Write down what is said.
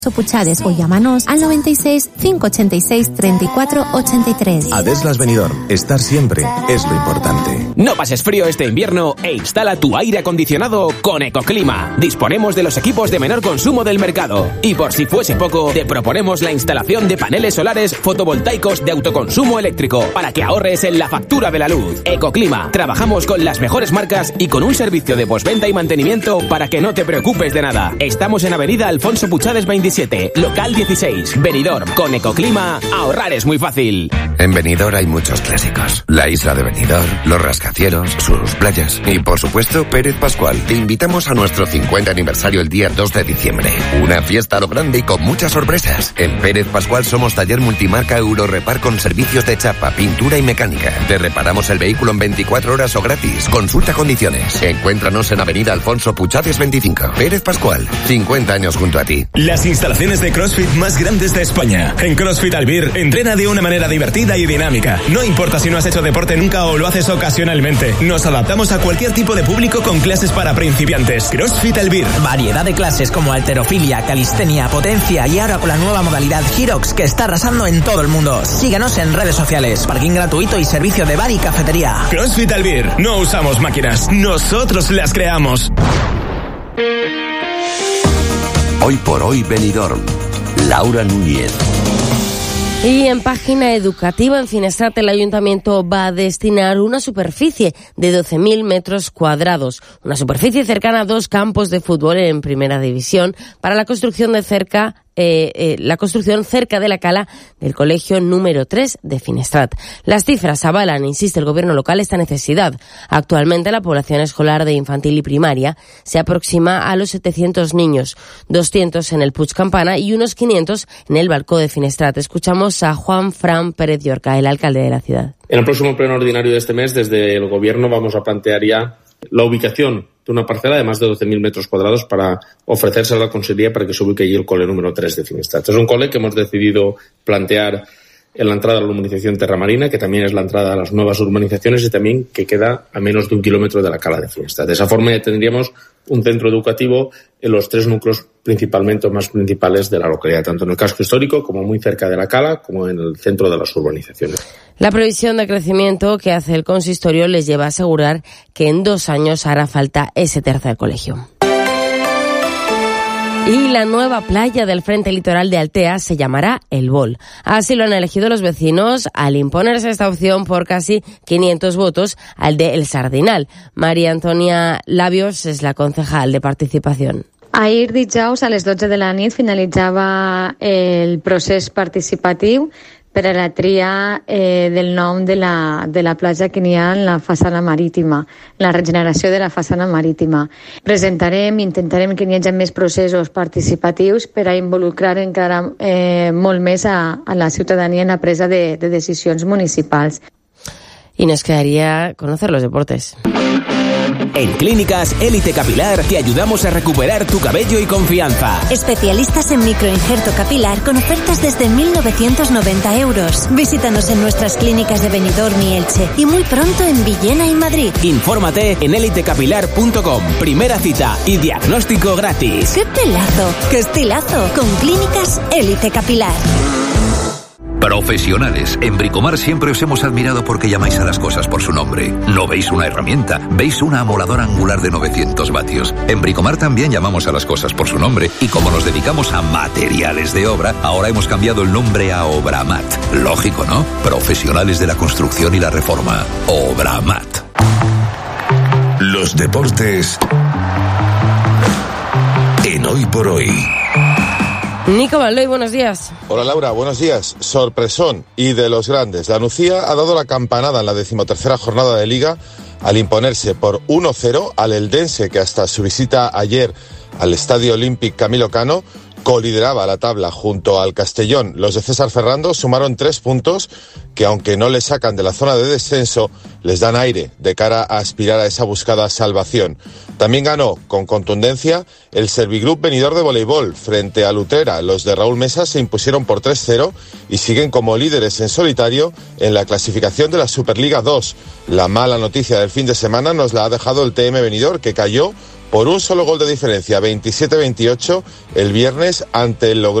Puchades o llámanos al 96 586 34 83. Adeslas Benidorm, estar siempre es lo importante. No pases frío este invierno e instala tu aire acondicionado con Ecoclima. Disponemos de los equipos de menor consumo del mercado. Y por si fuese poco, te proponemos la instalación de paneles solares fotovoltaicos de autoconsumo eléctrico para que ahorres en la factura de la luz. Ecoclima, trabajamos con las mejores marcas y con un servicio de postventa y mantenimiento para que no te preocupes de nada. Estamos en Avenida Alfonso Puchades 27, local 16, Benidorm. Con Ecoclima, ahorrar es muy fácil. En Benidorm hay muchos clásicos. La isla de Benidorm, los rascacielos, sus playas y, por supuesto, Pérez Pascual. Te invitamos a nuestro 50 aniversario el día 2 de diciembre. Una fiesta a lo grande y con muchas sorpresas. En Pérez Pascual somos taller multimarca Eurorepar con servicios de chapa, pintura y mecánica. Te reparamos el vehículo en 24 horas o gratis. Consulta condiciones. Encuéntranos en Avenida Alfonso Puchades 25. Pérez Pascual, 50 años junto a ti. Las instalaciones de CrossFit más grandes de España. En CrossFit Albir, entrena de una manera divertida y dinámica. No importa si no has hecho deporte nunca o lo haces ocasionalmente. Nos adaptamos a cualquier tipo de público con clases para principiantes. CrossFit Albir. Variedad de clases como halterofilia, calistenia, potencia y ahora con la nueva modalidad Hyrox que está arrasando en todo el mundo. Síguenos en redes sociales, parking gratuito y servicio de bar y cafetería. CrossFit Albir. No usamos máquinas, nosotros las creamos. Hoy por hoy Benidorm. Laura Núñez. Y en página educativa, en Finestrat, el ayuntamiento va a destinar una superficie de 12.000 metros cuadrados, una superficie cercana a 2 campos de fútbol en primera división, para la construcción cerca de la cala del colegio número 3 de Finestrat. Las cifras avalan, insiste el gobierno local, esta necesidad. Actualmente la población escolar de infantil y primaria se aproxima a los 700 niños, 200 en el Puig Campana y unos 500 en el Balcó de Finestrat. Escuchamos a Juan Fran Pérez Llorca, el alcalde de la ciudad. En el próximo pleno ordinario de este mes, desde el gobierno vamos a plantear ya la ubicación de una parcela de más de 12.000 metros cuadrados para ofrecerse a la Consejería para que se ubique allí el cole número 3 de Finestrat. Es un cole que hemos decidido plantear en la entrada a la urbanización Terramarina, que también es la entrada a las nuevas urbanizaciones y también que queda a menos de 1 kilómetro de la cala de Finestrat. De esa forma ya tendríamos un centro educativo en los 3 núcleos principalmente o más principales de la localidad, tanto en el casco histórico como muy cerca de la cala, como en el centro de las urbanizaciones. La previsión de crecimiento que hace el consistorio les lleva a asegurar que en 2 años hará falta ese tercer colegio. Y la nueva playa del frente litoral de Altea se llamará El Bol. Así lo han elegido los vecinos al imponerse esta opción por casi 500 votos al de El Sardinal. María Antonia Labios es la concejal de participación. Ahir dijous a les 12 de la nit finalitzava el procés participatiu per a la tria del nom de la platja que n'hi ha en la façana marítima, la regeneració de la façana marítima. Intentarem que n'hi hagi més processos participatius per a involucrar encara molt més a la ciutadania en la presa de decisions municipals. Y nos quedaría conocer los deportes. En Clínicas Élite Capilar te ayudamos a recuperar tu cabello y confianza. Especialistas en microinjerto capilar con ofertas desde 1.990 euros. Visítanos en nuestras clínicas de Benidorm y Elche y muy pronto en Villena y Madrid. Infórmate en elitecapilar.com. Primera cita y diagnóstico gratis. ¡Qué pelazo! ¡Qué estilazo! Con Clínicas Élite Capilar. Profesionales. En Bricomar siempre os hemos admirado porque llamáis a las cosas por su nombre. No veis una herramienta, veis una amoladora angular de 900 vatios. En Bricomar también llamamos a las cosas por su nombre y como nos dedicamos a materiales de obra, ahora hemos cambiado el nombre a Obramat. Lógico, ¿no? Profesionales de la construcción y la reforma. Obramat. Los deportes en Hoy por Hoy. Nico Valdoy, buenos días. Hola Laura, buenos días. Sorpresón y de los grandes. La Nucía ha dado la campanada en la 13ª jornada de Liga al imponerse por 1-0 al Eldense, que hasta su visita ayer al Estadio Olímpic Camilo Cano colideraba la tabla junto al Castellón. Los de César Ferrando sumaron 3 puntos que, aunque no les sacan de la zona de descenso, les dan aire de cara a aspirar a esa buscada salvación. También ganó con contundencia el Servigroup Benidorm de voleibol frente a Lutrera. Los de Raúl Mesa se impusieron por 3-0 y siguen como líderes en solitario en la clasificación de la Superliga 2. La mala noticia del fin de semana nos la ha dejado el TM Benidorm, que cayó por un solo gol de diferencia, 27-28, el viernes ante el Logroño.